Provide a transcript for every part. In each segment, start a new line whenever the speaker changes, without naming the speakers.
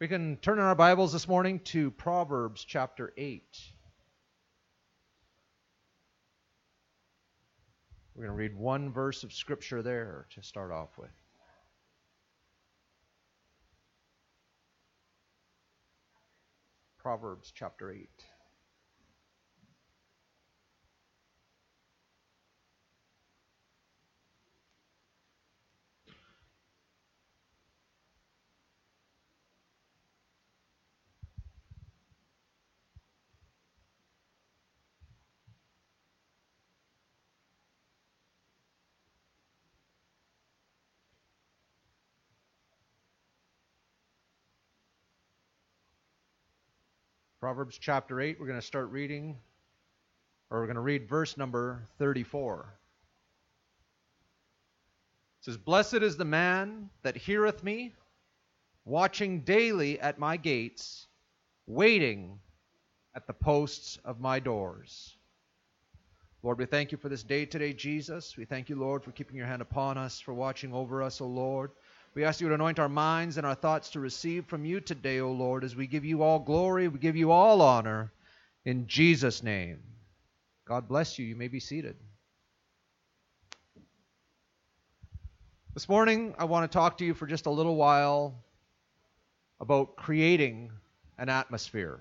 We can turn in our Bibles this morning to Proverbs chapter 8. We're going to read one verse of Scripture there to start off with. Proverbs chapter 8. Proverbs chapter 8, we're going to start reading, or we're going to read verse number 34. It says, "Blessed is the man that heareth me, watching daily at my gates, waiting at the posts of my doors." Lord, we thank you for this day today, Jesus. We thank you, Lord, for keeping your hand upon us, for watching over us, O Lord. We ask you to anoint our minds and our thoughts to receive from you today, O Lord, as we give you all glory, we give you all honor, in Jesus' name. God bless you. You may be seated. This morning, I want to talk to you for just a little while about creating an atmosphere.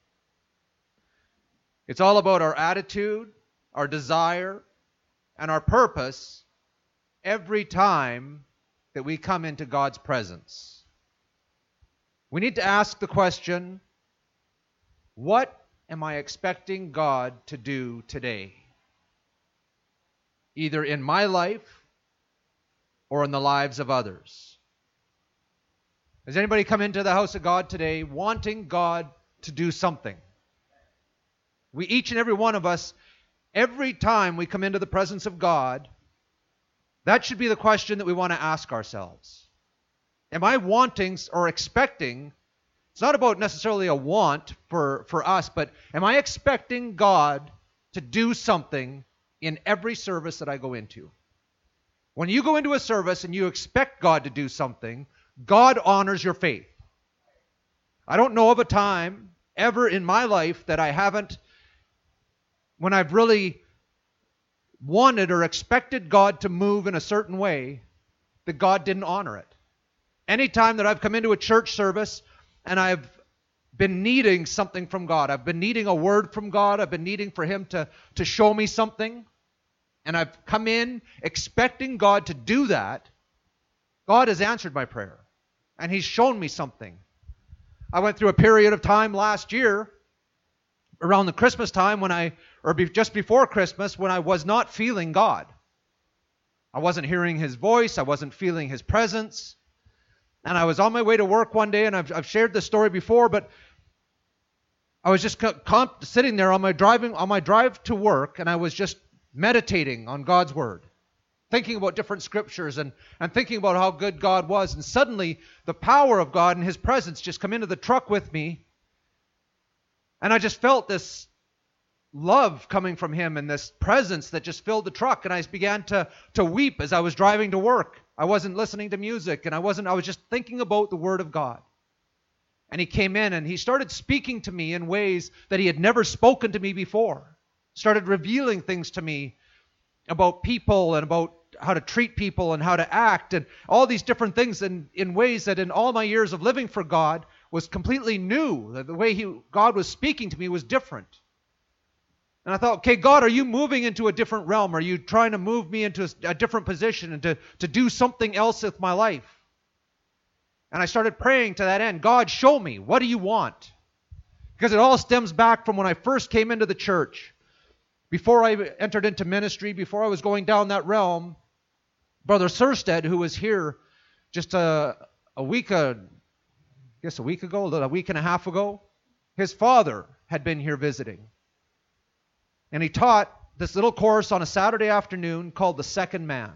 It's all about our attitude, our desire, and our purpose every time that we come into God's presence. We need to ask the question, what am I expecting God to do today? Either in my life or in the lives of others. Has anybody come into the house of God today wanting God to do something? We, each and every one of us, every time we come into the presence of God, that should be the question that we want to ask ourselves. Am I wanting or expecting? It's not about necessarily a want for us, but am I expecting God to do something in every service that I go into? When you go into a service and you expect God to do something, God honors your faith. I don't know of a time ever in my life that I haven't, when I've really wanted or expected God to move in a certain way, that God didn't honor it. Anytime that I've come into a church service and I've been needing something from God, I've been needing a word from God, I've been needing for Him to show me something, and I've come in expecting God to do that, God has answered my prayer, and He's shown me something. I went through a period of time last year, around the Christmas time, just before Christmas, when I was not feeling God. I wasn't hearing His voice, I wasn't feeling His presence, and I was on my way to work one day, and I've shared this story before, but I was just sitting there on my drive to work, and I was just meditating on God's Word, thinking about different scriptures and thinking about how good God was, and suddenly the power of God and His presence just come into the truck with me, and I just felt this love coming from Him and this presence that just filled the truck, and I began to weep as I was driving to work. I wasn't listening to music, and I was just thinking about the Word of God. And He came in and He started speaking to me in ways that He had never spoken to me before. Started revealing things to me about people and about how to treat people and how to act and all these different things in ways that in all my years of living for God was completely new. The way God was speaking to me was different. And I thought, okay, God, are you moving into a different realm? Are you trying to move me into a different position and to do something else with my life? And I started praying to that end. God, show me. What do you want? Because it all stems back from when I first came into the church. Before I entered into ministry, before I was going down that realm, Brother Surstead, who was here just a week and a half ago, his father had been here visiting. And he taught this little course on a Saturday afternoon called The Second Man.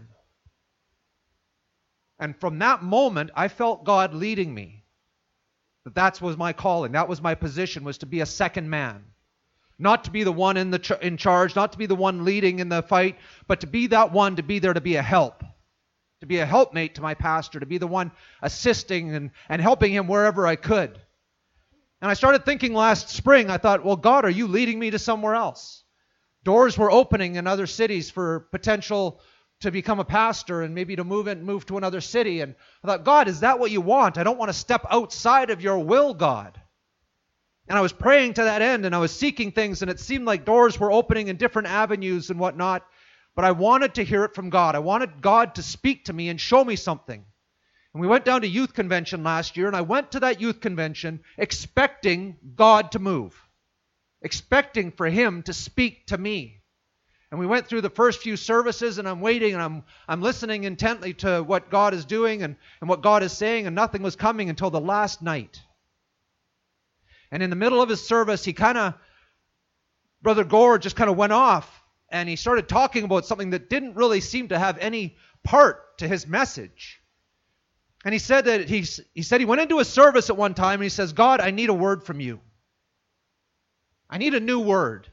And from that moment, I felt God leading me. That was my calling. That was my position, was to be a second man. Not to be the one in charge, not to be the one leading in the fight, but to be that one, to be there to be a help. to be a helpmate to my pastor, to be the one assisting and helping him wherever I could. And I started thinking last spring, I thought, well, God, are you leading me to somewhere else? Doors were opening in other cities for potential to become a pastor and maybe to move to another city. And I thought, God, is that what you want? I don't want to step outside of your will, God. And I was praying to that end, and I was seeking things, and it seemed like doors were opening in different avenues and whatnot. But I wanted to hear it from God. I wanted God to speak to me and show me something. And we went down to youth convention last year, and I went to that youth convention expecting God to move, expecting for Him to speak to me. And we went through the first few services, and I'm waiting, and I'm listening intently to what God is doing and what God is saying, and nothing was coming until the last night. And in the middle of his service, Brother Gore just kind of went off, and he started talking about something that didn't really seem to have any part to his message. And he said that he went into a service at one time, and he says, God, I need a word from you. I need a new word.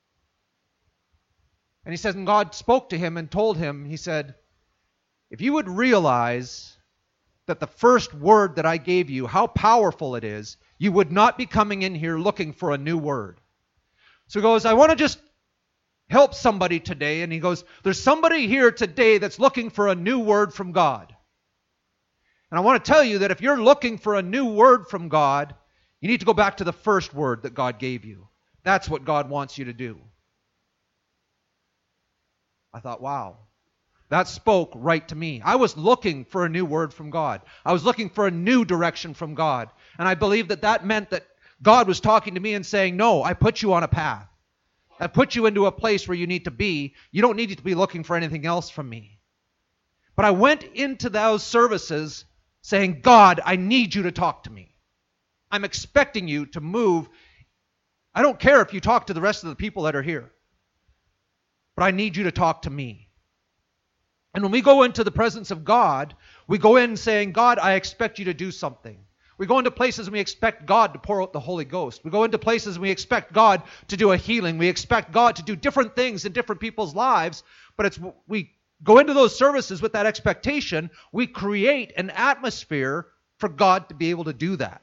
And he says, and God spoke to him and told him, he said, if you would realize that the first word that I gave you, how powerful it is, you would not be coming in here looking for a new word. So he goes, I want to just help somebody today. And he goes, there's somebody here today that's looking for a new word from God. And I want to tell you that if you're looking for a new word from God, you need to go back to the first word that God gave you. That's what God wants you to do. I thought, wow, that spoke right to me. I was looking for a new word from God. I was looking for a new direction from God. And I believe that meant that God was talking to me and saying, no, I put you on a path. I put you into a place where you need to be. You don't need to be looking for anything else from me. But I went into those services saying, God, I need you to talk to me. I'm expecting you to move. I don't care if you talk to the rest of the people that are here, but I need you to talk to me. And when we go into the presence of God, we go in saying, God, I expect you to do something. We go into places and we expect God to pour out the Holy Ghost. We go into places and we expect God to do a healing. We expect God to do different things in different people's lives, but we go into those services with that expectation. We create an atmosphere for God to be able to do that.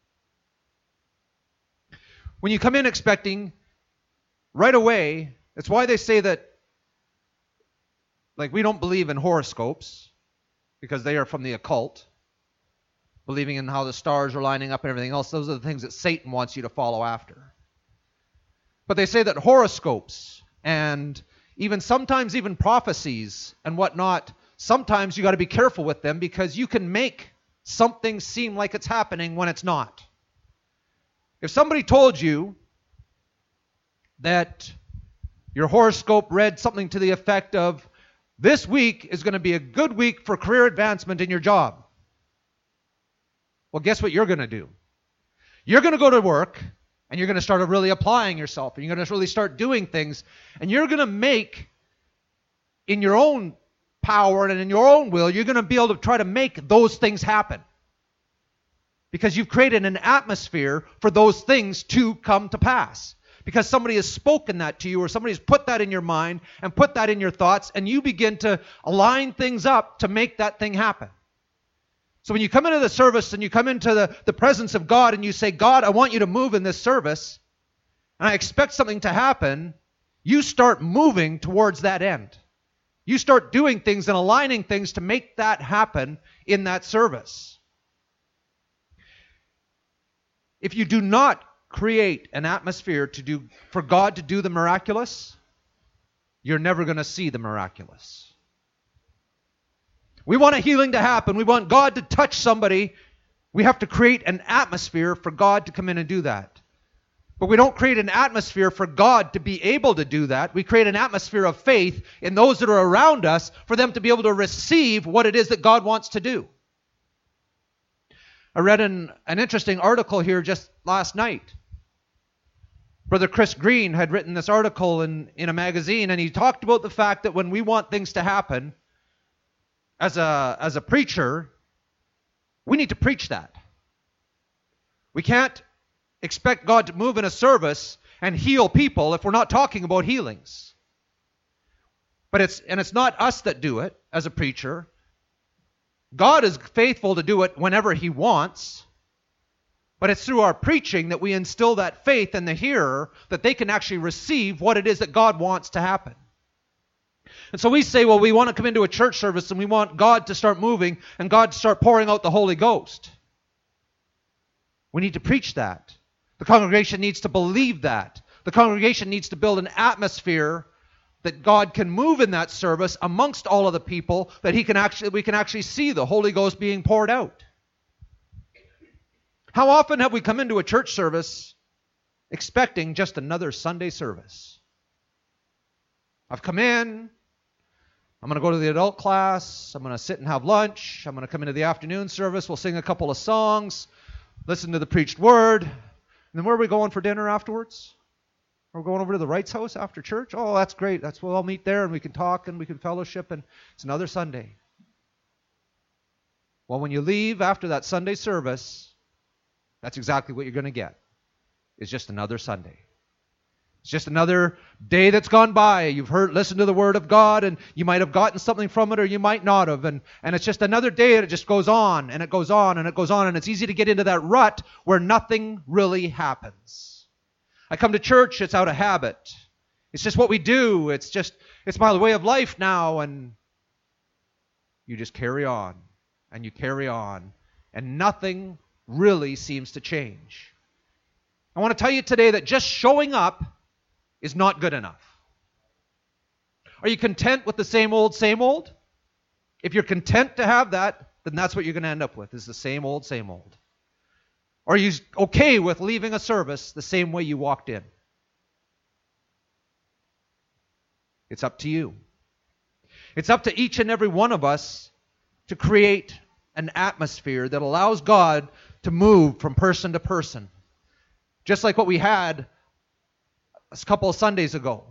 When you come in expecting, right away, it's why they say that, like, we don't believe in horoscopes because they are from the occult, believing in how the stars are lining up and everything else. Those are the things that Satan wants you to follow after. But they say that horoscopes and sometimes even prophecies and whatnot, sometimes you got to be careful with them because you can make something seem like it's happening when it's not. If somebody told you that your horoscope read something to the effect of, this week is going to be a good week for career advancement in your job. Well, guess what you're going to do? You're going to go to work, and you're going to start really applying yourself, and you're going to really start doing things, and you're going to make, in your own power and in your own will, you're going to be able to try to make those things happen. Because you've created an atmosphere for those things to come to pass. Because somebody has spoken that to you, or somebody has put that in your mind and put that in your thoughts, and you begin to align things up to make that thing happen. So when you come into the service and you come into the presence of God and you say, God, I want you to move in this service, and I expect something to happen, you start moving towards that end. You start doing things and aligning things to make that happen in that service. If you do not create an atmosphere for God to do the miraculous, you're never going to see the miraculous. We want a healing to happen. We want God to touch somebody. We have to create an atmosphere for God to come in and do that. But we don't create an atmosphere for God to be able to do that. We create an atmosphere of faith in those that are around us for them to be able to receive what it is that God wants to do. I read an interesting article here just last night. Brother Chris Green had written this article in a magazine, and he talked about the fact that when we want things to happen, as a preacher, we need to preach that. We can't expect God to move in a service and heal people if we're not talking about healings. But it's not us that do it as a preacher. God is faithful to do it whenever He wants, but it's through our preaching that we instill that faith in the hearer that they can actually receive what it is that God wants to happen. And so we say, well, we want to come into a church service and we want God to start moving and God to start pouring out the Holy Ghost. We need to preach that. The congregation needs to believe that. The congregation needs to build an atmosphere that God can move in that service amongst all of the people, that we can actually see the Holy Ghost being poured out. How often have we come into a church service expecting just another Sunday service? I've come in, I'm going to go to the adult class, I'm going to sit and have lunch, I'm going to come into the afternoon service, we'll sing a couple of songs, listen to the preached word, and then where are we going for dinner afterwards? We're going over to the Wright's house after church? Oh, that's great. We'll all meet there and we can talk and we can fellowship and it's another Sunday. Well, when you leave after that Sunday service, that's exactly what you're going to get. It's just another Sunday. It's just another day that's gone by. You've listened to the Word of God and you might have gotten something from it or you might not have. And it's just another day and it just goes on and it goes on and it goes on. And it's easy to get into that rut where nothing really happens. I come to church, it's out of habit. It's just what we do. It's my way of life now. And you just carry on and you carry on. And nothing really seems to change. I want to tell you today that just showing up is not good enough. Are you content with the same old, same old? If you're content to have that, then that's what you're going to end up with, is the same old, same old. Are you okay with leaving a service the same way you walked in? It's up to you. It's up to each and every one of us to create an atmosphere that allows God to move from person to person. Just like what we had a couple of Sundays ago.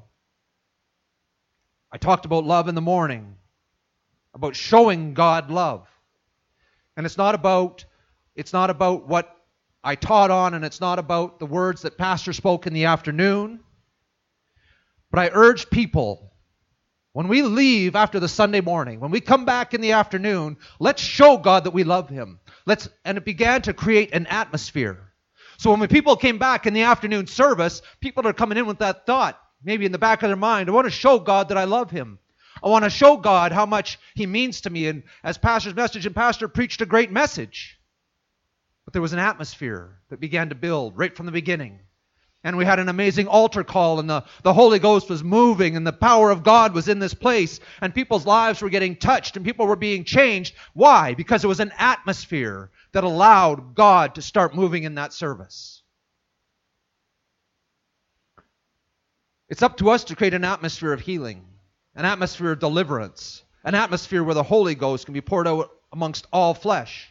I talked about love in the morning, about showing God love. And it's not about what I taught on, and it's not about the words that Pastor spoke in the afternoon. But I urge people, when we leave after the Sunday morning, when we come back in the afternoon, let's show God that we love Him. And it began to create an atmosphere. So when people came back in the afternoon service, people are coming in with that thought, maybe in the back of their mind, I want to show God that I love Him. I want to show God how much He means to me. And as Pastor's message and Pastor preached a great message. But there was an atmosphere that began to build right from the beginning. And we had an amazing altar call, and the Holy Ghost was moving, and the power of God was in this place, and people's lives were getting touched, and people were being changed. Why? Because it was an atmosphere that allowed God to start moving in that service. It's up to us to create an atmosphere of healing, an atmosphere of deliverance, an atmosphere where the Holy Ghost can be poured out amongst all flesh.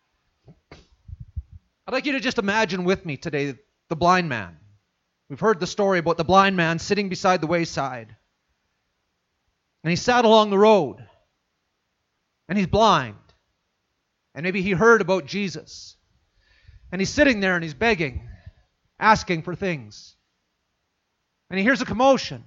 I'd like you to just imagine with me today the blind man. We've heard the story about the blind man sitting beside the wayside. And he sat along the road. And he's blind. And maybe he heard about Jesus. And he's sitting there and he's begging, asking for things. And he hears a commotion.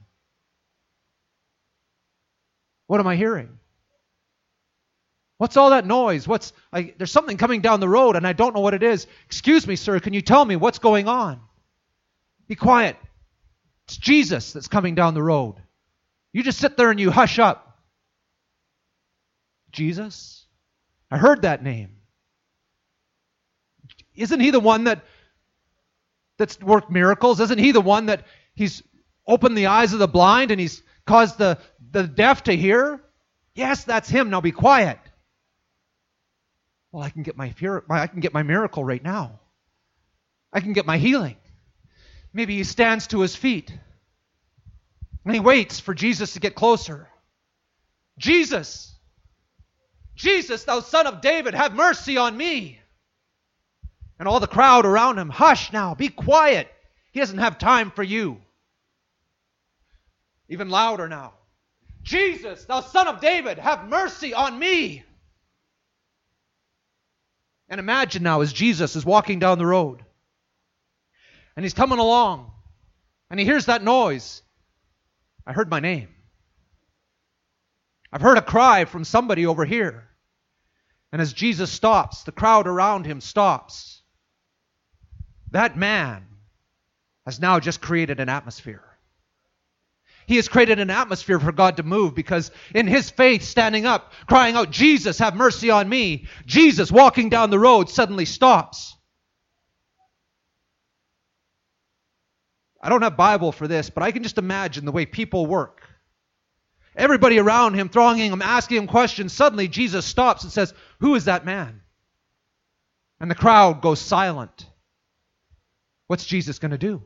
What am I hearing? What's all that noise? There's something coming down the road and I don't know what it is. Excuse me, sir, can you tell me what's going on? Be quiet. It's Jesus that's coming down the road. You just sit there and you hush up. Jesus? I heard that name. Isn't He the one that's worked miracles? Isn't He the one that He's opened the eyes of the blind and He's caused the deaf to hear? Yes, that's Him. Now be quiet. Well, I can get my miracle right now. I can get my healing. Maybe he stands to his feet and he waits for Jesus to get closer. Jesus, thou Son of David, have mercy on me. And all the crowd around him, hush now, be quiet. He doesn't have time for you. Even louder now. Jesus, thou Son of David, have mercy on me. And imagine now as Jesus is walking down the road. And he's coming along. And he hears that noise. I heard my name. I've heard a cry from somebody over here. And as Jesus stops, the crowd around him stops. That man has now just created an atmosphere. He has created an atmosphere for God to move because in his faith, standing up, crying out, Jesus, have mercy on me. Jesus, walking down the road, suddenly stops. I don't have Bible for this, but I can just imagine the way people work. Everybody around him, thronging him, asking him questions. Suddenly, Jesus stops and says, who is that man? And the crowd goes silent. What's Jesus going to do?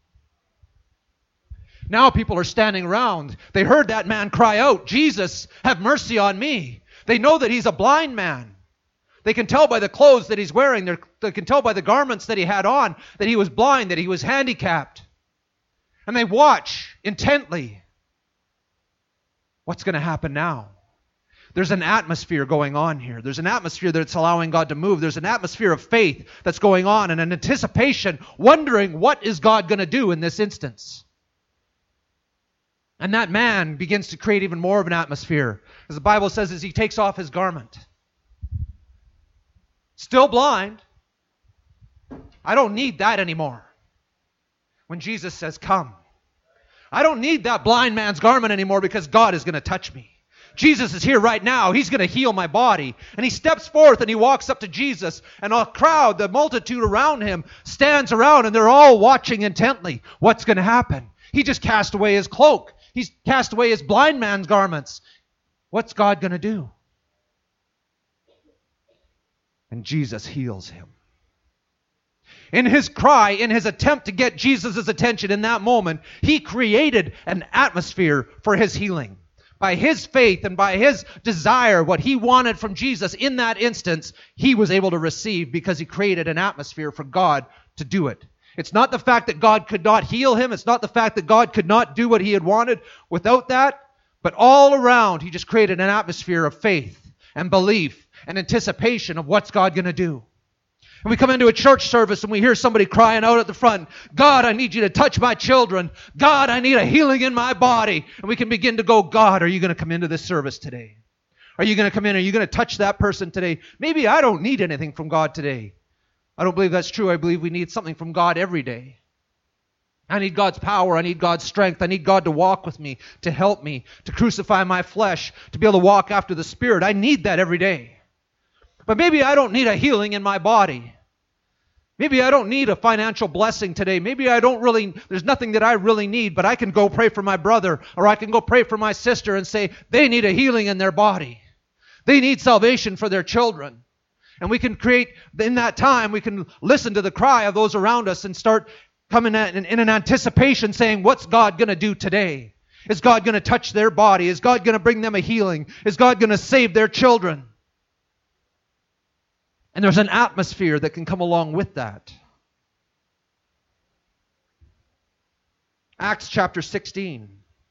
Now people are standing around. They heard that man cry out, Jesus, have mercy on me. They know that he's a blind man. They can tell by the clothes that he's wearing. They can tell by the garments that he had on that he was blind, that he was handicapped. And they watch intently. What's going to happen now? There's an atmosphere going on here. There's an atmosphere that's allowing God to move. There's an atmosphere of faith that's going on and an anticipation, wondering what is God going to do in this instance. And that man begins to create even more of an atmosphere. As the Bible says, as he takes off his garment. Still blind. I don't need that anymore. When Jesus says, come. I don't need that blind man's garment anymore because God is going to touch me. Jesus is here right now. He's going to heal my body. And he steps forth and he walks up to Jesus. And a crowd, the multitude around him, stands around and they're all watching intently. What's going to happen? He just cast away his cloak. He's cast away his blind man's garments. What's God going to do? And Jesus heals him. In his cry, in his attempt to get Jesus' attention in that moment, he created an atmosphere for his healing. By his faith and by his desire, what he wanted from Jesus in that instance, he was able to receive because he created an atmosphere for God to do it. It's not the fact that God could not heal him. It's not the fact that God could not do what he had wanted without that. But all around, he just created an atmosphere of faith and belief and anticipation of what's God going to do. And we come into a church service and we hear somebody crying out at the front, God, I need you to touch my children. God, I need a healing in my body. And we can begin to go, God, are you going to come into this service today? Are you going to come in? Are you going to touch that person today? Maybe I don't need anything from God today. I don't believe that's true. I believe we need something from God every day. I need God's power. I need God's strength. I need God to walk with me, to help me, to crucify my flesh, to be able to walk after the Spirit. I need that every day. But maybe I don't need a healing in my body. Maybe I don't need a financial blessing today. Maybe there's nothing that I really need, but I can go pray for my brother or I can go pray for my sister and say they need a healing in their body. They need salvation for their children. And we can create, in that time, we can listen to the cry of those around us and start coming in an anticipation saying, what's God going to do today? Is God going to touch their body? Is God going to bring them a healing? Is God going to save their children? And there's an atmosphere that can come along with that. Acts chapter 16.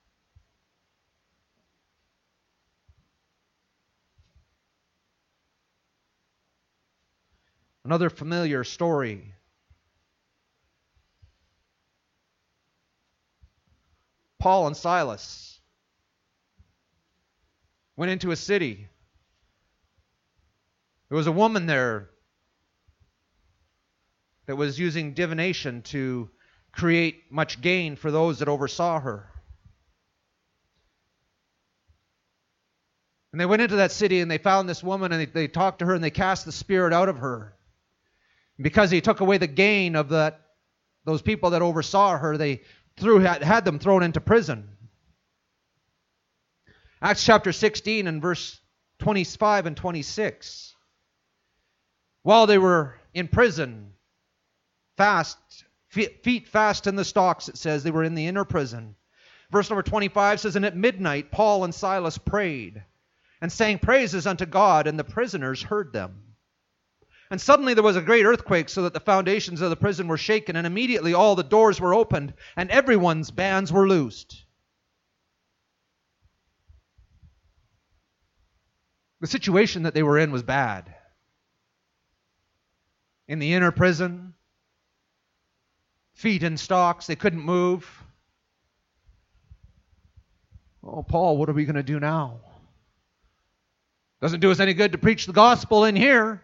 Another familiar story. Paul and Silas went into a city. There was a woman there that was using divination to create much gain for those that oversaw her. And they went into that city and they found this woman and they talked to her and they cast the spirit out of her. And because he took away the gain of those people that oversaw her, they had them thrown into prison. Acts chapter 16 and verse 25 and 26. While they were in prison, feet fast in the stocks, it says. They were in the inner prison. Verse number 25 says, and at midnight Paul and Silas prayed and sang praises unto God, and the prisoners heard them. And suddenly there was a great earthquake, so that the foundations of the prison were shaken, and immediately all the doors were opened, and everyone's bands were loosed. The situation that they were in was bad. In the inner prison, feet in stocks, they couldn't move. Oh, Paul, what are we going to do now? Doesn't do us any good to preach the gospel in here.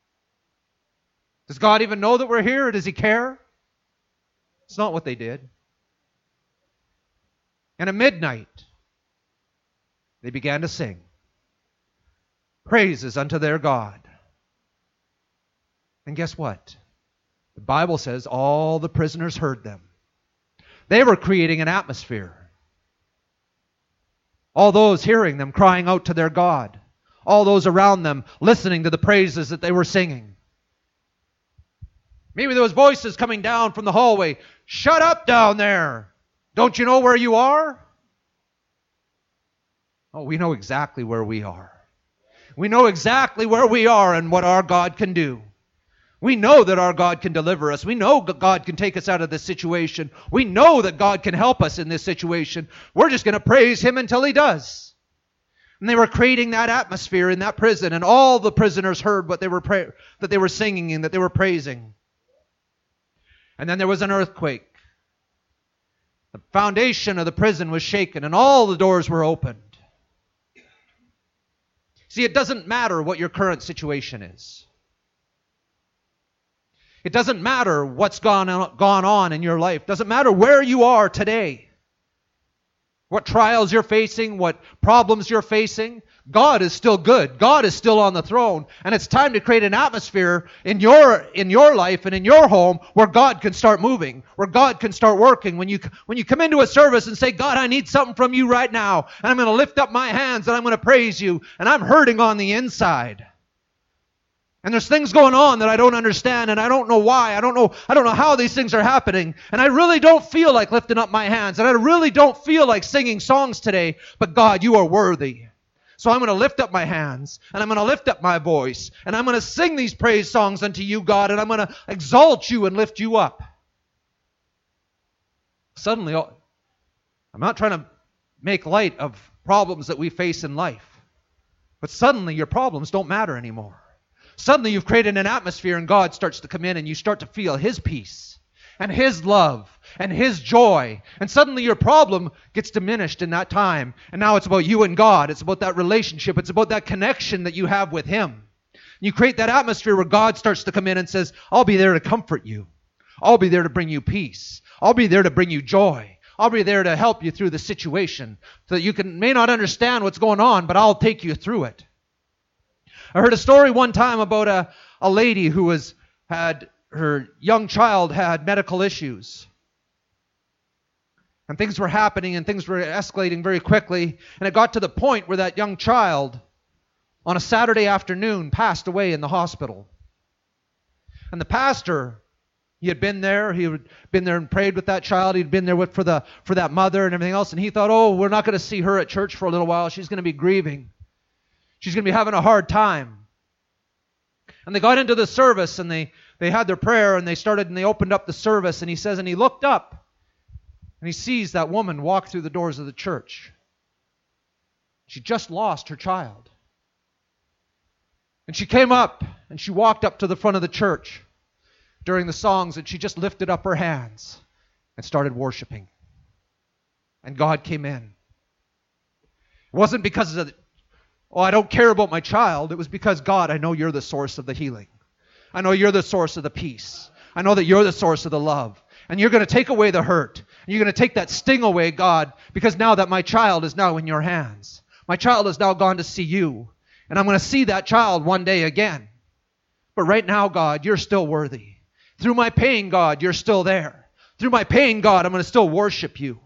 Does God even know that we're here? Or does He care? It's not what they did. And at midnight, they began to sing praises unto their God. And guess what? The Bible says all the prisoners heard them. They were creating an atmosphere. All those hearing them crying out to their God. All those around them listening to the praises that they were singing. Maybe there was voices coming down from the hallway. Shut up down there. Don't you know where you are? Oh, we know exactly where we are. We know exactly where we are and what our God can do. We know that our God can deliver us. We know that God can take us out of this situation. We know that God can help us in this situation. We're just going to praise Him until He does. And they were creating that atmosphere in that prison, and all the prisoners heard what they were that they were singing and that they were praising. And then there was an earthquake. The foundation of the prison was shaken, and all the doors were opened. See, it doesn't matter what your current situation is. It doesn't matter what's gone on in your life. It doesn't matter where you are today. What trials you're facing, what problems you're facing. God is still good. God is still on the throne. And it's time to create an atmosphere in your life and in your home where God can start moving, where God can start working. When you come into a service and say, God, I need something from you right now, and I'm going to lift up my hands and I'm going to praise you, and I'm hurting on the inside. And there's things going on that I don't understand, and I don't know why. I don't know how these things are happening. And I really don't feel like lifting up my hands. And I really don't feel like singing songs today. But God, you are worthy. So I'm going to lift up my hands, and I'm going to lift up my voice, and I'm going to sing these praise songs unto you, God, and I'm going to exalt you and lift you up. Suddenly, I'm not trying to make light of problems that we face in life. But suddenly your problems don't matter anymore. Suddenly you've created an atmosphere and God starts to come in and you start to feel His peace and His love and His joy. And suddenly your problem gets diminished in that time. And now it's about you and God. It's about that relationship. It's about that connection that you have with Him. And you create that atmosphere where God starts to come in and says, I'll be there to comfort you. I'll be there to bring you peace. I'll be there to bring you joy. I'll be there to help you through the situation so that you may not understand what's going on, but I'll take you through it. I heard a story one time about a lady who had her young child had medical issues. And things were happening and things were escalating very quickly. And it got to the point where that young child on a Saturday afternoon passed away in the hospital. And the pastor, he had been there and prayed with that child. He'd been there for that mother and everything else. And he thought, oh, we're not going to see her at church for a little while. She's going to be grieving. She's going to be having a hard time. And they got into the service and they had their prayer and they opened up the service, and he says, and he looked up and he sees that woman walk through the doors of the church. She just lost her child. And she came up and she walked up to the front of the church during the songs, and she just lifted up her hands and started worshiping. And God came in. It wasn't because of I don't care about my child. It was because, God, I know you're the source of the healing. I know you're the source of the peace. I know that you're the source of the love. And you're going to take away the hurt. And you're going to take that sting away, God, because now that my child is now in your hands. My child has now gone to see you. And I'm going to see that child one day again. But right now, God, you're still worthy. Through my pain, God, you're still there. Through my pain, God, I'm going to still worship you.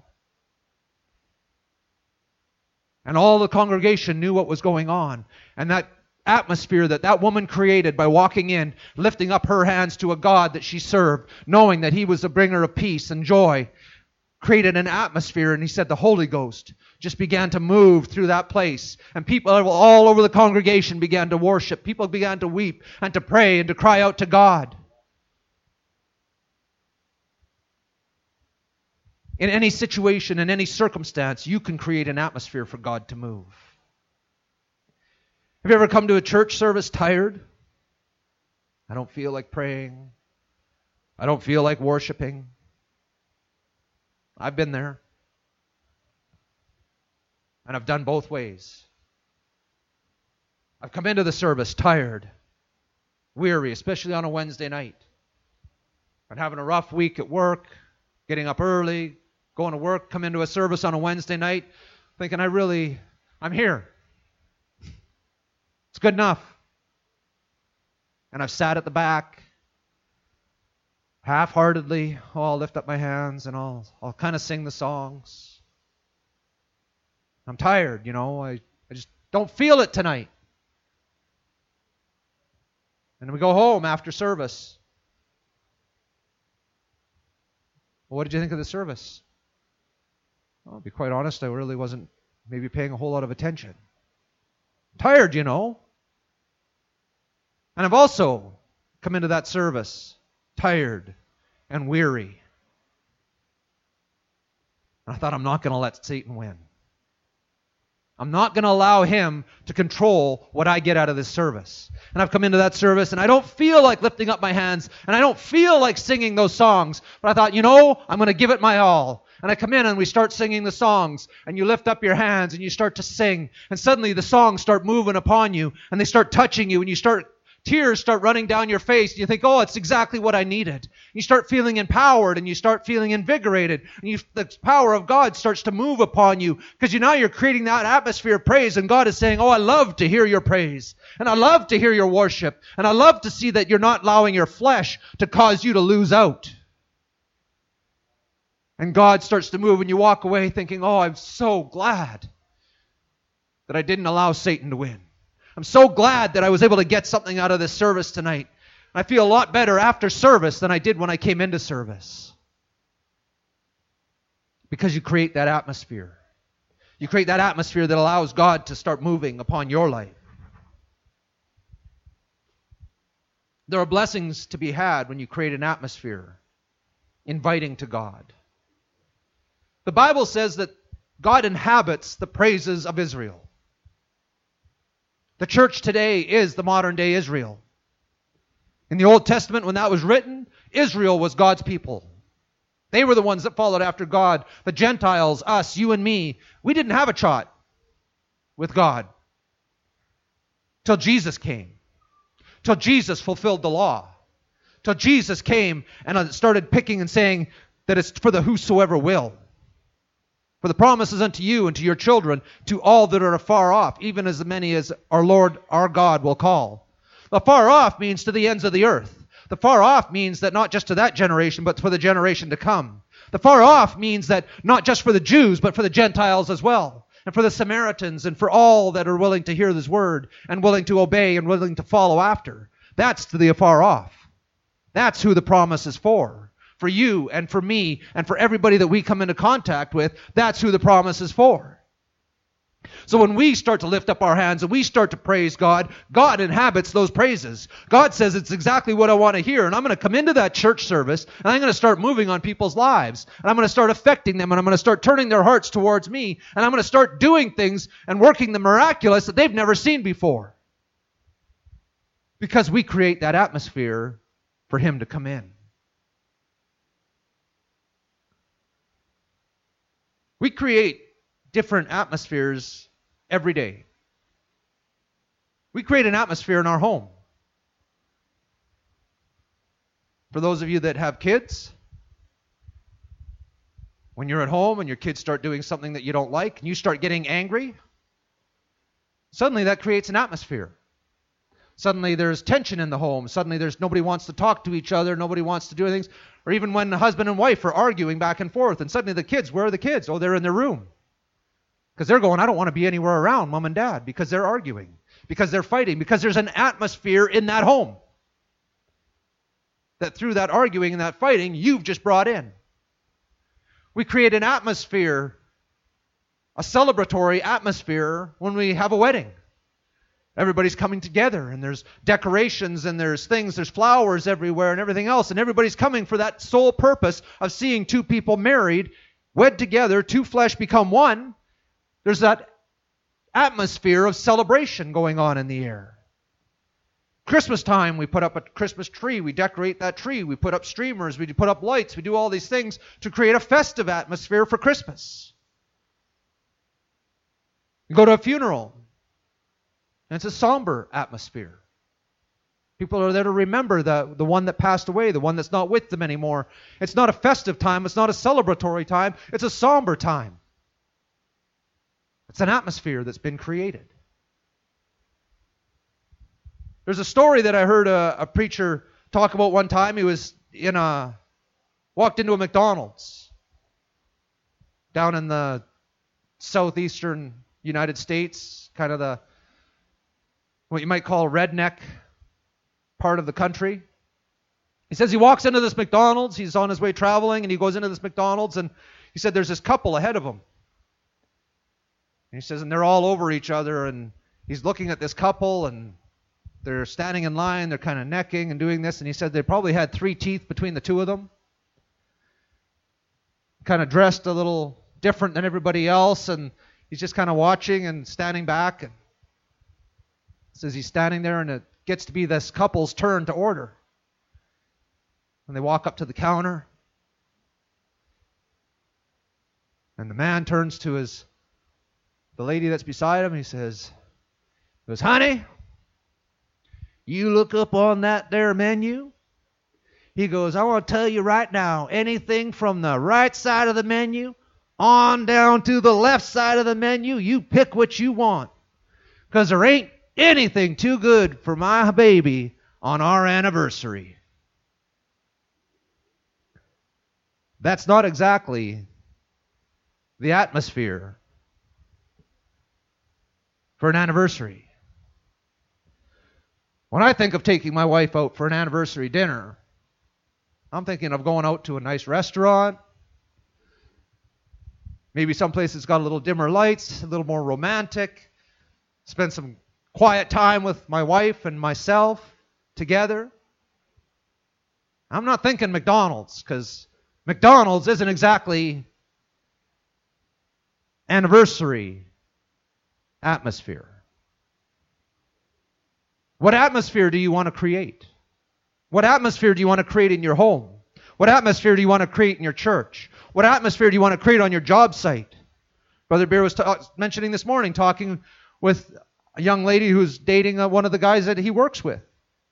And all the congregation knew what was going on. And that atmosphere that woman created by walking in, lifting up her hands to a God that she served, knowing that He was the bringer of peace and joy, created an atmosphere. And he said the Holy Ghost just began to move through that place. And people all over the congregation began to worship. People began to weep and to pray and to cry out to God. In any situation, in any circumstance, you can create an atmosphere for God to move. Have you ever come to a church service tired? I don't feel like praying. I don't feel like worshiping. I've been there. And I've done both ways. I've come into the service tired, weary, especially on a Wednesday night. I'm having a rough week at work, getting up early, going to work, come into a service on a Wednesday night, thinking I'm here. It's good enough. And I've sat at the back, half-heartedly. I'll lift up my hands and I'll kind of sing the songs. I'm tired, I just don't feel it tonight. And then we go home after service. Well, what did you think of the service? Well, to be quite honest, I really wasn't maybe paying a whole lot of attention. I'm tired, And I've also come into that service tired and weary. And I thought, I'm not going to let Satan win. I'm not going to allow him to control what I get out of this service. And I've come into that service, and I don't feel like lifting up my hands, and I don't feel like singing those songs. But I thought, I'm going to give it my all. And I come in, and we start singing the songs, and you lift up your hands, and you start to sing. And suddenly the songs start moving upon you, and they start touching you, and tears start running down your face. And you think, it's exactly what I needed. You start feeling empowered and you start feeling invigorated. And the power of God starts to move upon you because now you're creating that atmosphere of praise. And God is saying, I love to hear your praise. And I love to hear your worship. And I love to see that you're not allowing your flesh to cause you to lose out. And God starts to move and you walk away thinking, I'm so glad that I didn't allow Satan to win. I'm so glad that I was able to get something out of this service tonight. I feel a lot better after service than I did when I came into service. Because you create that atmosphere. You create that atmosphere that allows God to start moving upon your life. There are blessings to be had when you create an atmosphere inviting to God. The Bible says that God inhabits the praises of Israel. The church today is the modern day Israel. In the Old Testament, when that was written, Israel was God's people. They were the ones that followed after God. The Gentiles, us, you and me, we didn't have a shot with God till Jesus came. Till Jesus fulfilled the law. Till Jesus came and started picking and saying that it's for the whosoever will. For the promises unto you and to your children, to all that are afar off, even as many as our Lord, our God, will call. The far off means to the ends of the earth. The far off means that not just to that generation, but for the generation to come. The far off means that not just for the Jews, but for the Gentiles as well. And for the Samaritans and for all that are willing to hear this word and willing to obey and willing to follow after. That's to the afar off. That's who the promise is for. For you and for me and for everybody that we come into contact with, that's who the promise is for. So when we start to lift up our hands and we start to praise God, God inhabits those praises. God says it's exactly what I want to hear. And I'm going to come into that church service and I'm going to start moving on people's lives. And I'm going to start affecting them and I'm going to start turning their hearts towards me. And I'm going to start doing things and working the miraculous that they've never seen before. Because we create that atmosphere for Him to come in. We create different atmospheres every day. We create an atmosphere in our home. For those of you that have kids, when you're at home and your kids start doing something that you don't like and you start getting angry, suddenly that creates an atmosphere. Suddenly there's tension in the home. Suddenly nobody wants to talk to each other. Nobody wants to do things. Or even when the husband and wife are arguing back and forth and suddenly the kids, where are the kids? Oh, they're in their room. Because they're going, I don't want to be anywhere around mom and dad because they're arguing, because they're fighting, because there's an atmosphere in that home that through that arguing and that fighting, you've just brought in. We create an atmosphere, a celebratory atmosphere when we have a wedding. Everybody's coming together and there's decorations and there's things, there's flowers everywhere and everything else. And everybody's coming for that sole purpose of seeing two people married, wed together, two flesh become one. There's that atmosphere of celebration going on in the air. Christmas time, we put up a Christmas tree. We decorate that tree. We put up streamers. We put up lights. We do all these things to create a festive atmosphere for Christmas. You go to a funeral. And it's a somber atmosphere. People are there to remember the one that passed away, the one that's not with them anymore. It's not a festive time. It's not a celebratory time. It's a somber time. It's an atmosphere that's been created. There's a story that I heard a preacher talk about one time. He was walked into a McDonald's down in the southeastern United States, kind of what you might call redneck part of the country. He says he walks into this McDonald's. He's on his way traveling, and he goes into this McDonald's, and he said there's this couple ahead of him. And he says, and they're all over each other, and he's looking at this couple, and they're standing in line. They're kind of necking and doing this, and he said they probably had 3 teeth between the two of them. Kind of dressed a little different than everybody else, and he's just kind of watching and standing back. And says he's standing there, and it gets to be this couple's turn to order. And they walk up to the counter, and the man turns to the lady that's beside him. He says, honey, you look up on that there menu. He goes, I want to tell you right now, anything from the right side of the menu on down to the left side of the menu, you pick what you want. Because there ain't anything too good for my baby on our anniversary. That's not exactly the atmosphere for an anniversary. When I think of taking my wife out for an anniversary dinner, I'm thinking of going out to a nice restaurant, maybe someplace that's got a little dimmer lights, a little more romantic, spend some quiet time with my wife and myself together. I'm not thinking McDonald's, because McDonald's isn't exactly anniversary atmosphere. What atmosphere do you want to create? What atmosphere do you want to create in your home? What atmosphere do you want to create in your church? What atmosphere do you want to create on your job site? Brother Beer was mentioning this morning, talking with a young lady who's dating one of the guys that he works with.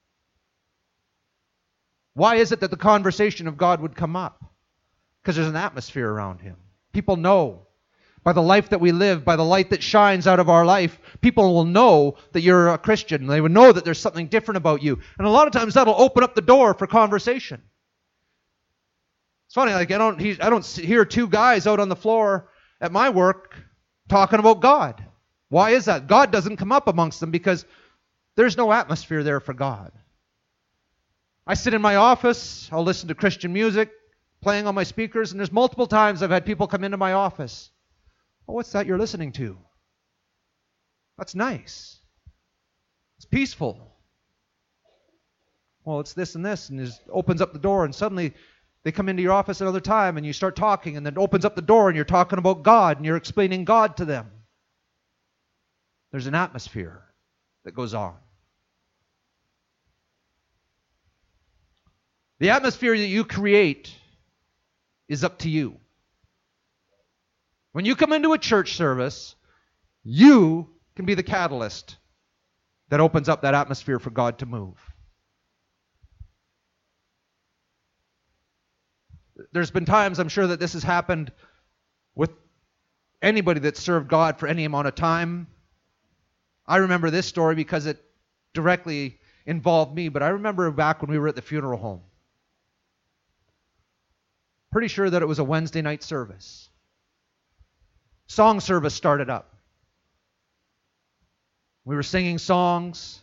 Why is it that the conversation of God would come up? Because there's an atmosphere around him. People know by the life that we live, by the light that shines out of our life, people will know that you're a Christian. They will know that there's something different about you. And a lot of times that'll open up the door for conversation. It's funny, like I don't hear 2 guys out on the floor at my work talking about God. Why is that? God doesn't come up amongst them because there's no atmosphere there for God. I sit in my office, I'll listen to Christian music playing on my speakers, and there's multiple times I've had people come into my office. Oh, what's that you're listening to? That's nice. It's peaceful. Well, it's this and this, and it opens up the door, and suddenly they come into your office another time, and you start talking, and then it opens up the door, and you're talking about God, and you're explaining God to them. There's an atmosphere that goes on. The atmosphere that you create is up to you. When you come into a church service, you can be the catalyst that opens up that atmosphere for God to move. There's been times, I'm sure, that this has happened with anybody that served God for any amount of time. I remember this story because it directly involved me, but I remember back when we were at the funeral home. Pretty sure that it was a Wednesday night service. Song service started up. We were singing songs.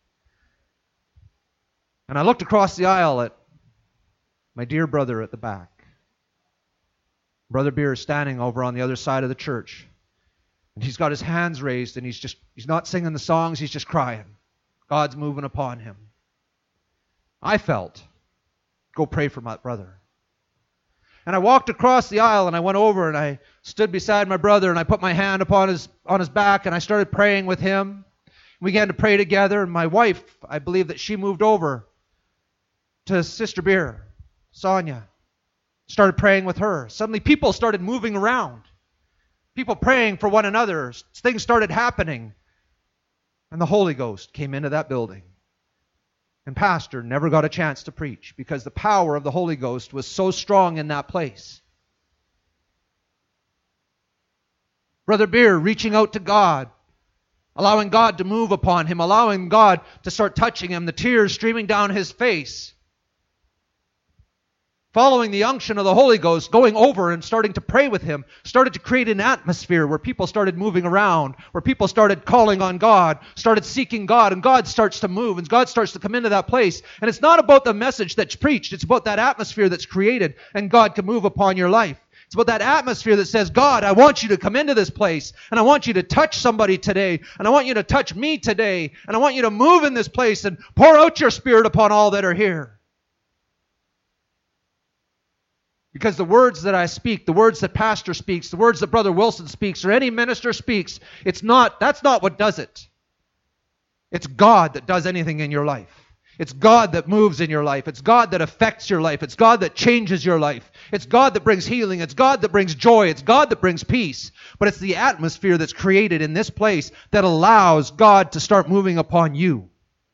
And I looked across the aisle at my dear brother at the back. Brother Beer is standing over on the other side of the church. And he's got his hands raised, and he's not singing the songs, he's just crying. God's moving upon him. I felt, go pray for my brother. And I walked across the aisle, and I went over, and I stood beside my brother, and I put my hand on his back, and I started praying with him. We began to pray together, and my wife, I believe that she moved over to Sister Beer, Sonia, started praying with her. Suddenly people started moving around. People praying for one another. Things started happening. And the Holy Ghost came into that building. And pastor never got a chance to preach because the power of the Holy Ghost was so strong in that place. Brother Beer reaching out to God, allowing God to move upon him, allowing God to start touching him, the tears streaming down his face. Following the unction of the Holy Ghost, going over and starting to pray with him, started to create an atmosphere where people started moving around, where people started calling on God, started seeking God, and God starts to move, and God starts to come into that place. And it's not about the message that's preached, it's about that atmosphere that's created, and God can move upon your life. It's about that atmosphere that says, God, I want you to come into this place, and I want you to touch somebody today, and I want you to touch me today, and I want you to move in this place and pour out your Spirit upon all that are here. Because the words that I speak, the words that pastor speaks, the words that Brother Wilson speaks, or any minister speaks, that's not what does it. It's God that does anything in your life. It's God that moves in your life. It's God that affects your life. It's God that changes your life. It's God that brings healing. It's God that brings joy. It's God that brings peace. But it's the atmosphere that's created in this place that allows God to start moving upon you.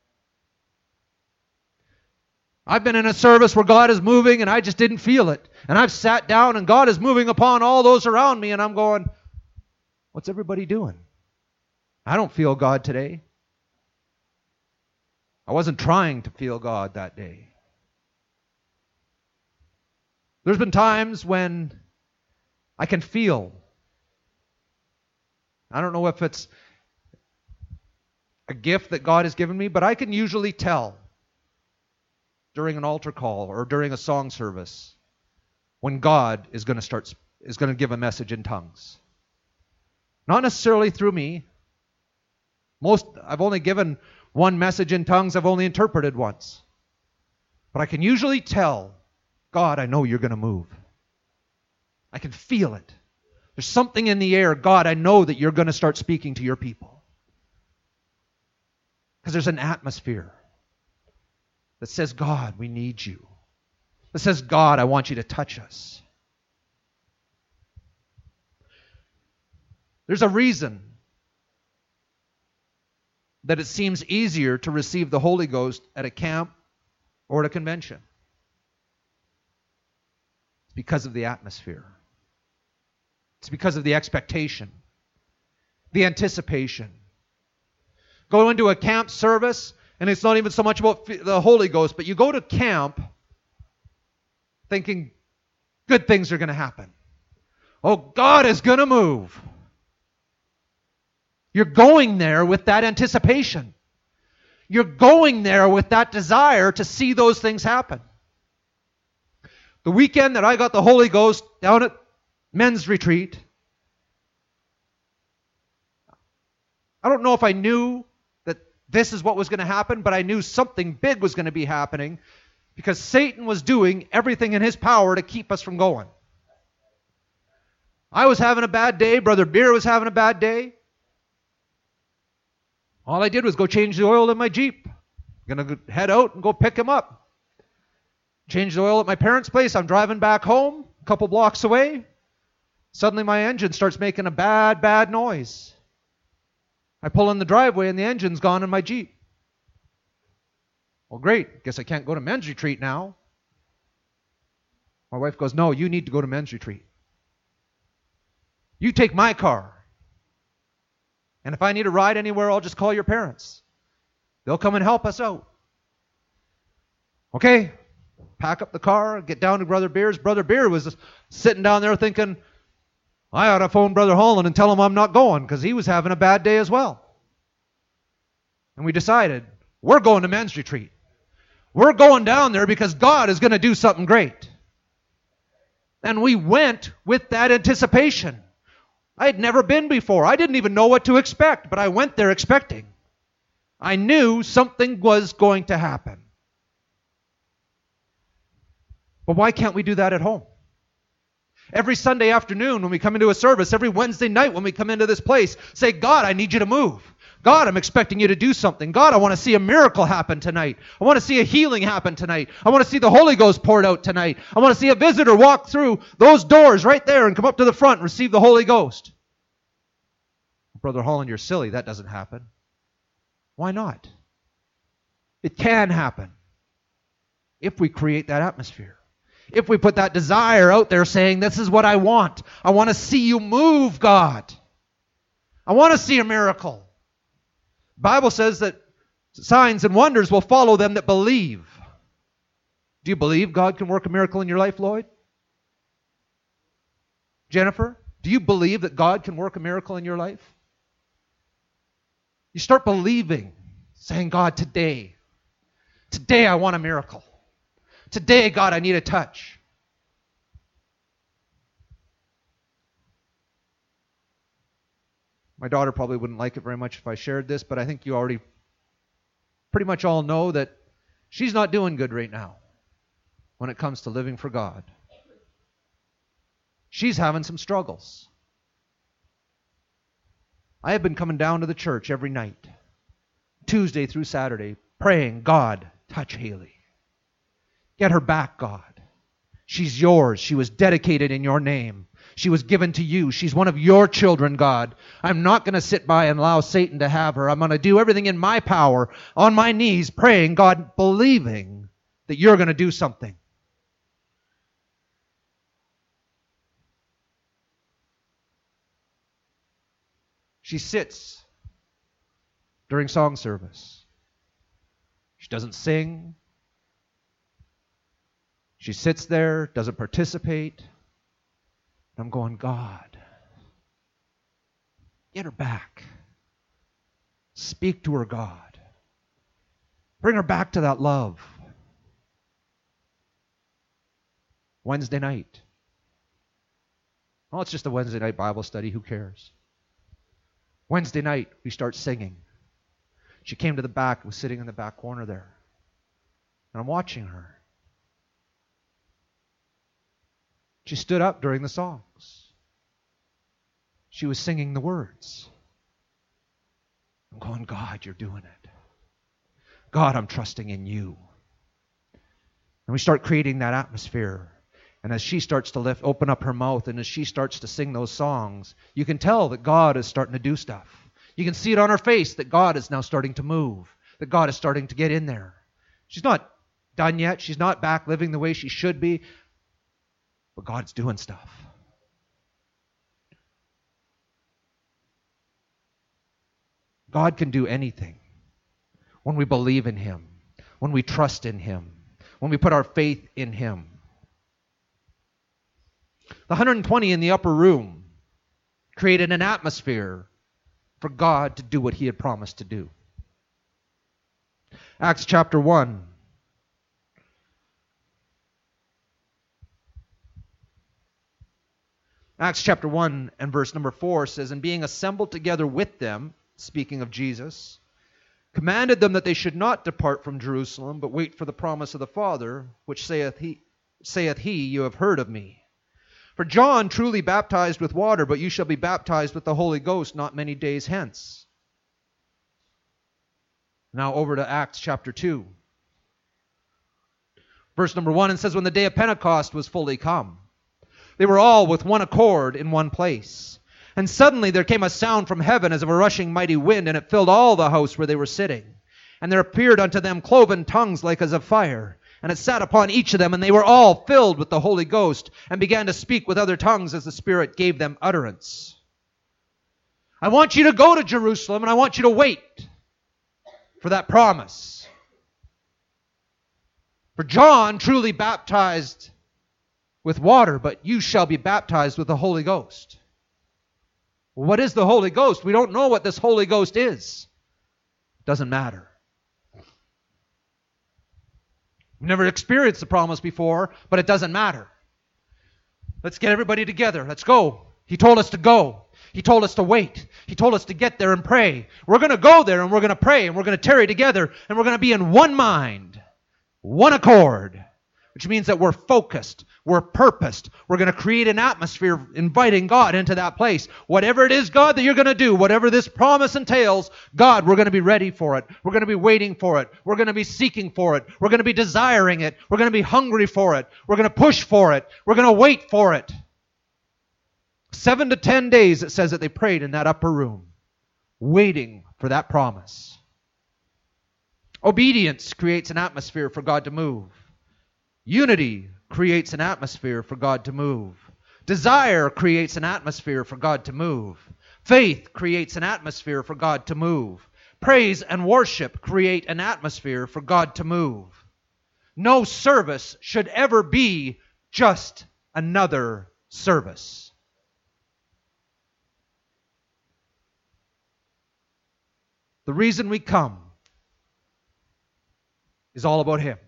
I've been in a service where God is moving and I just didn't feel it. And I've sat down and God is moving upon all those around me and I'm going, what's everybody doing? I don't feel God today. I wasn't trying to feel God that day. There's been times when I can feel. I don't know if it's a gift that God has given me, but I can usually tell during an altar call or during a song service when God is going to give a message in tongues. Not necessarily through me. I've only given one message in tongues, I've only interpreted once. But I can usually tell, God, I know you're going to move. I can feel it. There's something in the air. God, I know that you're going to start speaking to your people. Because there's an atmosphere that says, God, we need you. That says, God, I want you to touch us. There's a reason that it seems easier to receive the Holy Ghost at a camp or at a convention. It's because of the atmosphere. It's because of the expectation, the anticipation. Go into a camp service, and it's not even so much about the Holy Ghost, but you go to camp thinking good things are going to happen. Oh, God is going to move. You're going there with that anticipation. You're going there with that desire to see those things happen. The weekend that I got the Holy Ghost down at men's retreat, I don't know if I knew that this is what was going to happen, but I knew something big was going to be happening because Satan was doing everything in his power to keep us from going. I was having a bad day. Brother Beer was having a bad day. All I did was go change the oil in my Jeep. I'm going to head out and go pick him up. Change the oil at my parents' place. I'm driving back home, a couple blocks away. Suddenly my engine starts making a bad noise. I pull in the driveway and the engine's gone in my Jeep. Well, great. Guess I can't go to men's retreat now. My wife goes, no, you need to go to men's retreat. You take my car. And if I need a ride anywhere, I'll just call your parents. They'll come and help us out. Okay, pack up the car, get down to Brother Beer's. Brother Beer was sitting down there thinking, I ought to phone Brother Holland and tell him I'm not going because he was having a bad day as well. And we decided, we're going to men's retreat. We're going down there because God is going to do something great. And we went with that anticipation. I had never been before. I didn't even know what to expect, but I went there expecting. I knew something was going to happen. But why can't we do that at home? Every Sunday afternoon when we come into a service, every Wednesday night when we come into this place, say, God, I need you to move. God, I'm expecting you to do something. God, I want to see a miracle happen tonight. I want to see a healing happen tonight. I want to see the Holy Ghost poured out tonight. I want to see a visitor walk through those doors right there and come up to the front and receive the Holy Ghost. Brother Holland, you're silly. That doesn't happen. Why not? It can happen if we create that atmosphere. If we put that desire out there saying, this is what I want. I want to see you move, God. I want to see a miracle. The Bible says that signs and wonders will follow them that believe. Do you believe God can work a miracle in your life, Lloyd? Jennifer, do you believe that God can work a miracle in your life? You start believing, saying, God, today I want a miracle. Today, God, I need a touch. My daughter probably wouldn't like it very much if I shared this, but I think you already pretty much all know that she's not doing good right now when it comes to living for God. She's having some struggles. I have been coming down to the church every night, Tuesday through Saturday, praying, God, touch Haley. Get her back, God. She's yours. She was dedicated in your name. She was given to you. She's one of your children, God. I'm not going to sit by and allow Satan to have her. I'm going to do everything in my power, on my knees, praying, God, believing that you're going to do something. She sits during song service. She doesn't sing. She sits there, doesn't participate. I'm going, God, get her back. Speak to her, God. Bring her back to that love. Wednesday night. Oh, it's just a Wednesday night Bible study. Who cares? Wednesday night, we start singing. She came to the back, was sitting in the back corner there. And I'm watching her. She stood up during the songs. She was singing the words. I'm going, God, you're doing it. God, I'm trusting in you. And we start creating that atmosphere. And as she starts to open up her mouth, and as she starts to sing those songs, you can tell that God is starting to do stuff. You can see it on her face that God is now starting to move, that God is starting to get in there. She's not done yet. She's not back living the way she should be. But God's doing stuff. God can do anything when we believe in Him, when we trust in Him, when we put our faith in Him. The 120 in the upper room created an atmosphere for God to do what He had promised to do. Acts chapter 1. Acts chapter 1 and verse number 4 says, And being assembled together with them, speaking of Jesus, commanded them that they should not depart from Jerusalem, but wait for the promise of the Father, which saith he, you have heard of me. For John truly baptized with water, but you shall be baptized with the Holy Ghost not many days hence. Now over to Acts chapter 2. Verse number 1, it says, When the day of Pentecost was fully come, they were all with one accord in one place. And suddenly there came a sound from heaven as of a rushing mighty wind, and it filled all the house where they were sitting. And there appeared unto them cloven tongues like as of fire, and it sat upon each of them, and they were all filled with the Holy Ghost, and began to speak with other tongues as the Spirit gave them utterance. I want you to go to Jerusalem, and I want you to wait for that promise. For John truly baptized with water, but you shall be baptized with the Holy Ghost. Well, what is the Holy Ghost? We don't know what this Holy Ghost is. Doesn't matter. We've never experienced the promise before, but it doesn't matter. Let's get everybody together. Let's go. He told us to go. He told us to wait. He told us to get there and pray. We're going to go there and we're going to pray and we're going to tarry together and we're going to be in one mind, one accord, which means that we're focused, we're purposed. We're going to create an atmosphere inviting God into that place. Whatever it is, God, that you're going to do, whatever this promise entails, God, we're going to be ready for it. We're going to be waiting for it. We're going to be seeking for it. We're going to be desiring it. We're going to be hungry for it. We're going to push for it. We're going to wait for it. 7 to 10 days, it says that they prayed in that upper room, waiting for that promise. Obedience creates an atmosphere for God to move. Unity creates an atmosphere for God to move. Desire creates an atmosphere for God to move. Faith creates an atmosphere for God to move. Praise and worship create an atmosphere for God to move. No service should ever be just another service. The reason we come is all about Him.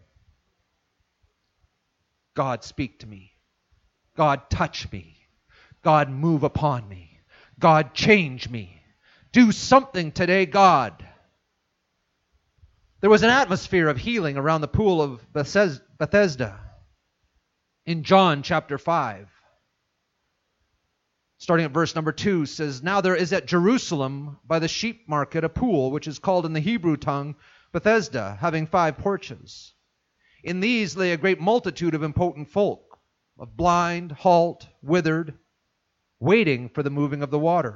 God, speak to me. God, touch me. God, move upon me. God, change me. Do something today, God. There was an atmosphere of healing around the pool of Bethesda in John chapter 5. Starting at verse number 2, says, Now there is at Jerusalem by the sheep market a pool, which is called in the Hebrew tongue Bethesda, having 5 porches. In these lay a great multitude of impotent folk, of blind, halt, withered, waiting for the moving of the water.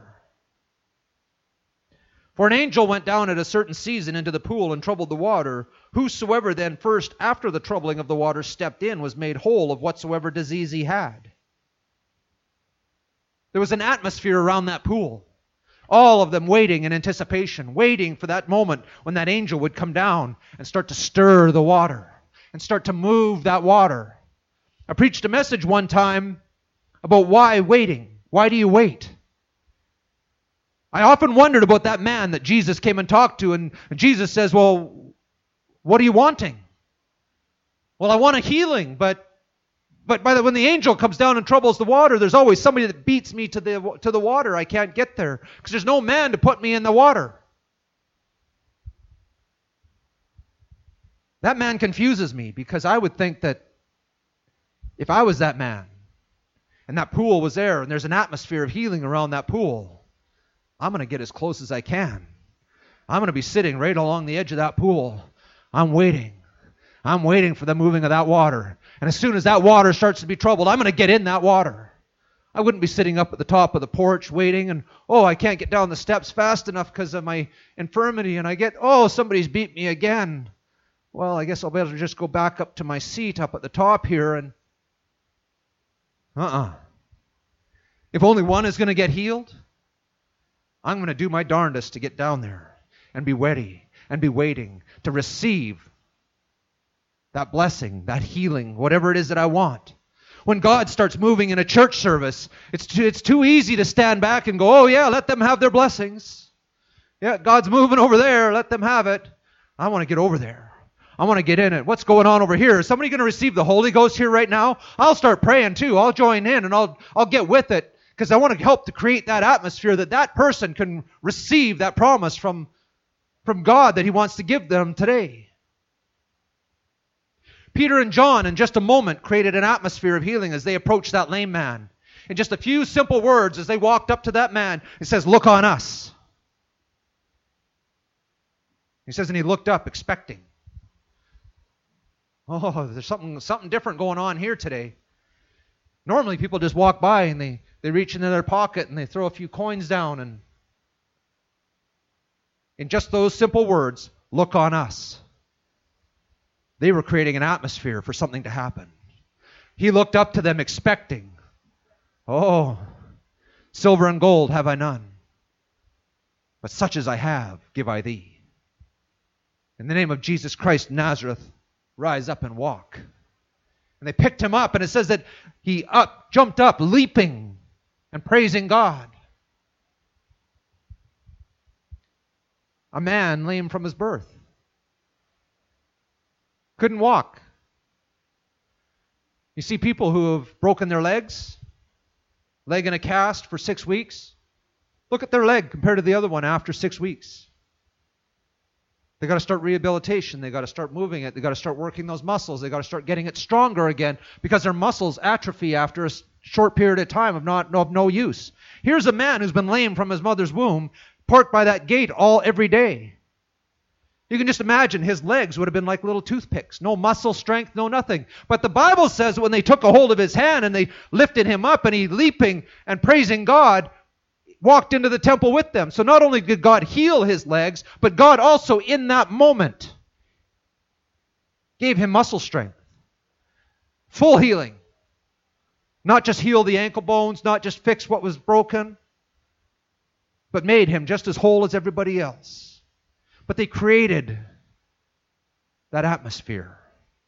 For an angel went down at a certain season into the pool and troubled the water. Whosoever then first after the troubling of the water stepped in was made whole of whatsoever disease he had. There was an atmosphere around that pool. All of them waiting in anticipation, waiting for that moment when that angel would come down and start to stir the water and start to move that water. I preached a message one time about why waiting. Why do you wait? I often wondered about that man that Jesus came and talked to, and Jesus says, well, what are you wanting? Well, I want a healing, but when the angel comes down and troubles the water, there's always somebody that beats me to the water. I can't get there because there's no man to put me in the water. That man confuses me because I would think that if I was that man and that pool was there and there's an atmosphere of healing around that pool, I'm going to get as close as I can. I'm going to be sitting right along the edge of that pool. I'm waiting. I'm waiting for the moving of that water. And as soon as that water starts to be troubled, I'm going to get in that water. I wouldn't be sitting up at the top of the porch waiting and, I can't get down the steps fast enough because of my infirmity. And I get, somebody's beat me again. Well, I guess I'll better just go back up to my seat up at the top here and, If only one is going to get healed, I'm going to do my darndest to get down there and be ready and be waiting to receive that blessing, that healing, whatever it is that I want. When God starts moving in a church service, it's too easy to stand back and go, let them have their blessings. Yeah, God's moving over there, let them have it. I want to get over there. I want to get in it. What's going on over here? Is somebody going to receive the Holy Ghost here right now? I'll start praying too. I'll join in and I'll get with it because I want to help to create that atmosphere that person can receive that promise from God that He wants to give them today. Peter and John, in just a moment, created an atmosphere of healing as they approached that lame man. In just a few simple words, as they walked up to that man, it says, "Look on us." He says, and he looked up, expecting. There's something different going on here today. Normally, people just walk by and they reach into their pocket and they throw a few coins down, and in just those simple words, "Look on us," they were creating an atmosphere for something to happen. He looked up to them expecting, "Silver and gold have I none, but such as I have give I thee. In the name of Jesus Christ Nazareth, rise up and walk." And they picked him up, and it says that he jumped up, leaping and praising God. A man lame from his birth. Couldn't walk. You see people who have broken their legs, leg in a cast for 6 weeks. Look at their leg compared to the other one after 6 weeks. They got to start rehabilitation. They got to start moving it. They got to start working those muscles. They got to start getting it stronger again because their muscles atrophy after a short period of time of no use. Here's a man who's been lame from his mother's womb, parked by that gate every day. You can just imagine his legs would have been like little toothpicks. No muscle strength, no nothing. But the Bible says when they took a hold of his hand and they lifted him up and he leaping and praising God, walked into the temple with them. So not only did God heal his legs, but God also in that moment, Gave him muscle strength. Full healing. Not just heal the ankle bones, not just fix what was broken, but made him just as whole as everybody else. But they created that atmosphere.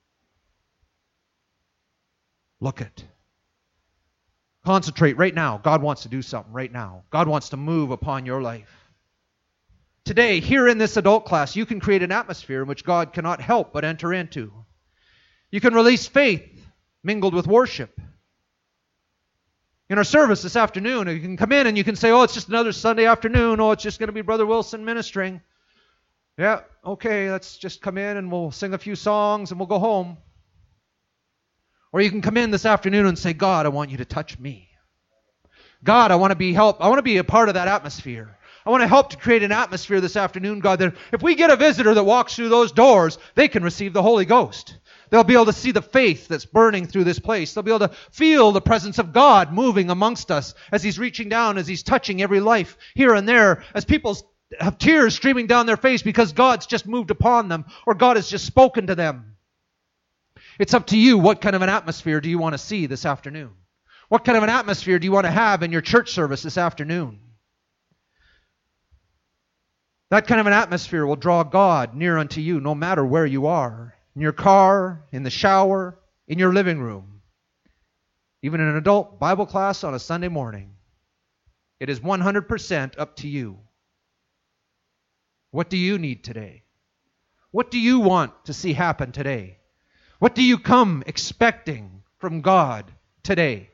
Look it. Concentrate right now. God wants to do something right now. God wants to move upon your life. Today, here in this adult class, you can create an atmosphere in which God cannot help but enter into. You can release faith mingled with worship. In our service this afternoon, you can come in and you can say, oh, it's just another Sunday afternoon. Oh, it's just going to be Brother Wilson ministering. Yeah, okay, let's just come in and we'll sing a few songs and we'll go home. Or you can come in this afternoon and say, God, I want you to touch me. God, I want to be a part of that atmosphere. I want to help to create an atmosphere this afternoon, God, that if we get a visitor that walks through those doors, they can receive the Holy Ghost. They'll be able to see the faith that's burning through this place. They'll be able to feel the presence of God moving amongst us as He's reaching down, as He's touching every life here and there, as people have tears streaming down their face because God's just moved upon them or God has just spoken to them. It's up to you. What kind of an atmosphere do you want to see this afternoon? What kind of an atmosphere do you want to have in your church service this afternoon? That kind of an atmosphere will draw God near unto you no matter where you are. In your car, in the shower, in your living room. Even in an adult Bible class on a Sunday morning. It is 100% up to you. What do you need today? What do you want to see happen today? What do you come expecting from God today?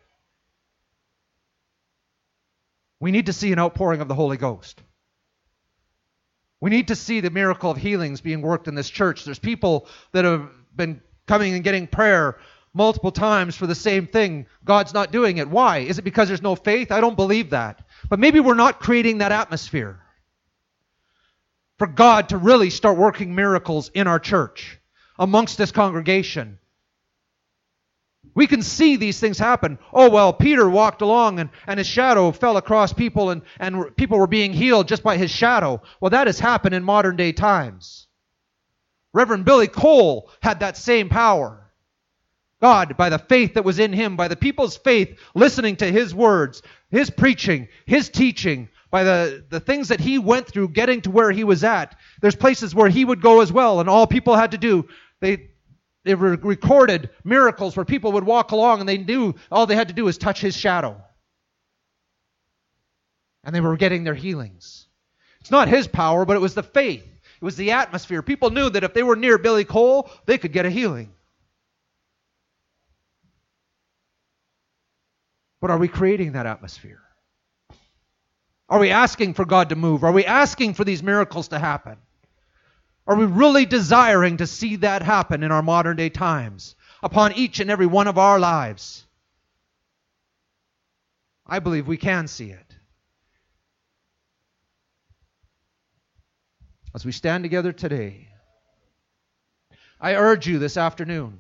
We need to see an outpouring of the Holy Ghost. We need to see the miracle of healings being worked in this church. There's people that have been coming and getting prayer multiple times for the same thing. God's not doing it. Why? Is it because there's no faith? I don't believe that. But maybe we're not creating that atmosphere for God to really start working miracles in our church, amongst this congregation. We can see these things happen. Oh, well, Peter walked along and his shadow fell across people and people were being healed just by his shadow. Well, that has happened in modern day times. Reverend Billy Cole had that same power. God, by the faith that was in him, by the people's faith, listening to his words, his preaching, his teaching, by the things that he went through getting to where he was at. There's places where he would go as well, and all people had to do, they recorded miracles where people would walk along and they knew all they had to do was touch his shadow. And they were getting their healings. It's not his power, but it was the faith. It was the atmosphere. People knew that if they were near Billy Cole, they could get a healing. But are we creating that atmosphere? Are we asking for God to move? Are we asking for these miracles to happen? Are we really desiring to see that happen in our modern day times upon each and every one of our lives? I believe we can see it. As we stand together today, I urge you this afternoon,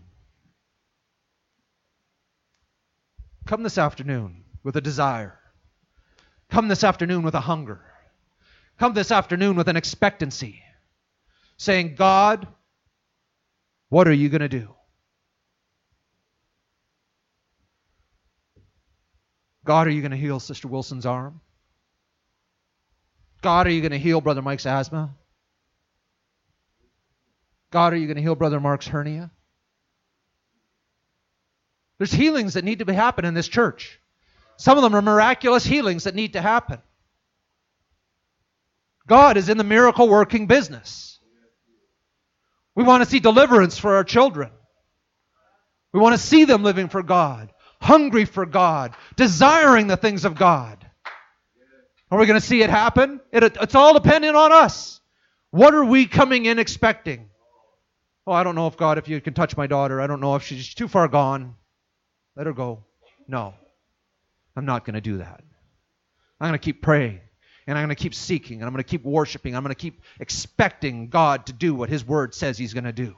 come this afternoon with a desire. Come this afternoon with a hunger. Come this afternoon with an expectancy. Saying, God, what are you going to do? God, are you going to heal Sister Wilson's arm? God, are you going to heal Brother Mike's asthma? God, are you going to heal Brother Mark's hernia? There's healings that need to happen in this church. Some of them are miraculous healings that need to happen. God is in the miracle working business. We want to see deliverance for our children. We want to see them living for God, hungry for God, desiring the things of God. Are we going to see it happen? It's all dependent on us. What are we coming in expecting? Oh, I don't know if God, if you can touch my daughter. I don't know if she's too far gone. Let her go. No, I'm not going to do that. I'm going to keep praying. And I'm going to keep seeking, and I'm going to keep worshiping. I'm going to keep expecting God to do what His Word says He's going to do.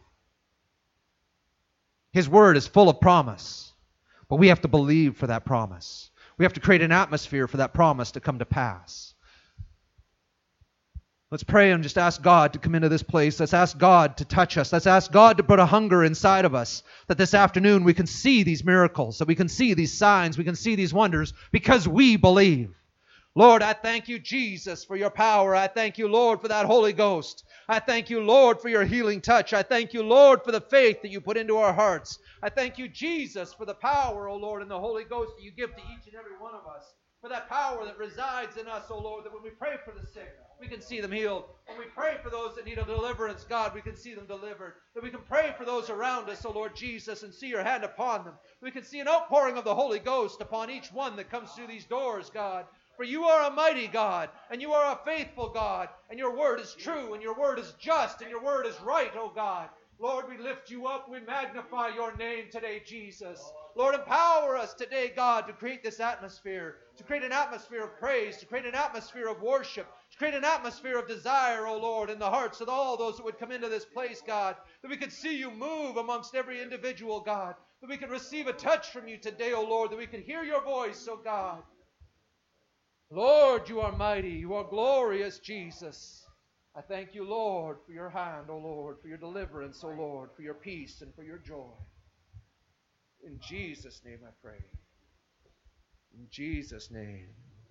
His Word is full of promise, but we have to believe for that promise. We have to create an atmosphere for that promise to come to pass. Let's pray and just ask God to come into this place. Let's ask God to touch us. Let's ask God to put a hunger inside of us, that this afternoon we can see these miracles, that we can see these signs, we can see these wonders, because we believe. Lord, I thank you, Jesus, for your power. I thank you, Lord, for that Holy Ghost. I thank you, Lord, for your healing touch. I thank you, Lord, for the faith that you put into our hearts. I thank you, Jesus, for the power, O Lord, and the Holy Ghost that you give to each and every one of us. For that power that resides in us, O Lord, that when we pray for the sick, we can see them healed. When we pray for those that need a deliverance, God, we can see them delivered. That we can pray for those around us, O Lord Jesus, and see your hand upon them. We can see an outpouring of the Holy Ghost upon each one that comes through these doors, God. For you are a mighty God, and you are a faithful God, and your word is true, and your word is just, and your word is right, O God. Lord, we lift you up. We magnify your name today, Jesus. Lord, empower us today, God, to create this atmosphere, to create an atmosphere of praise, to create an atmosphere of worship, to create an atmosphere of desire, O Lord, in the hearts of all those that would come into this place, God, that we could see you move amongst every individual, God, that we could receive a touch from you today, O Lord, that we could hear your voice, O God. Lord, you are mighty. You are glorious, Jesus. I thank you, Lord, for your hand, O Lord, for your deliverance, O Lord, for your peace and for your joy. In Jesus' name I pray. In Jesus' name.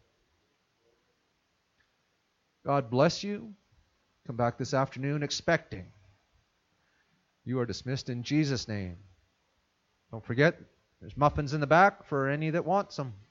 God bless you. Come back this afternoon expecting. You are dismissed in Jesus' name. Don't forget, there's muffins in the back for any that want some.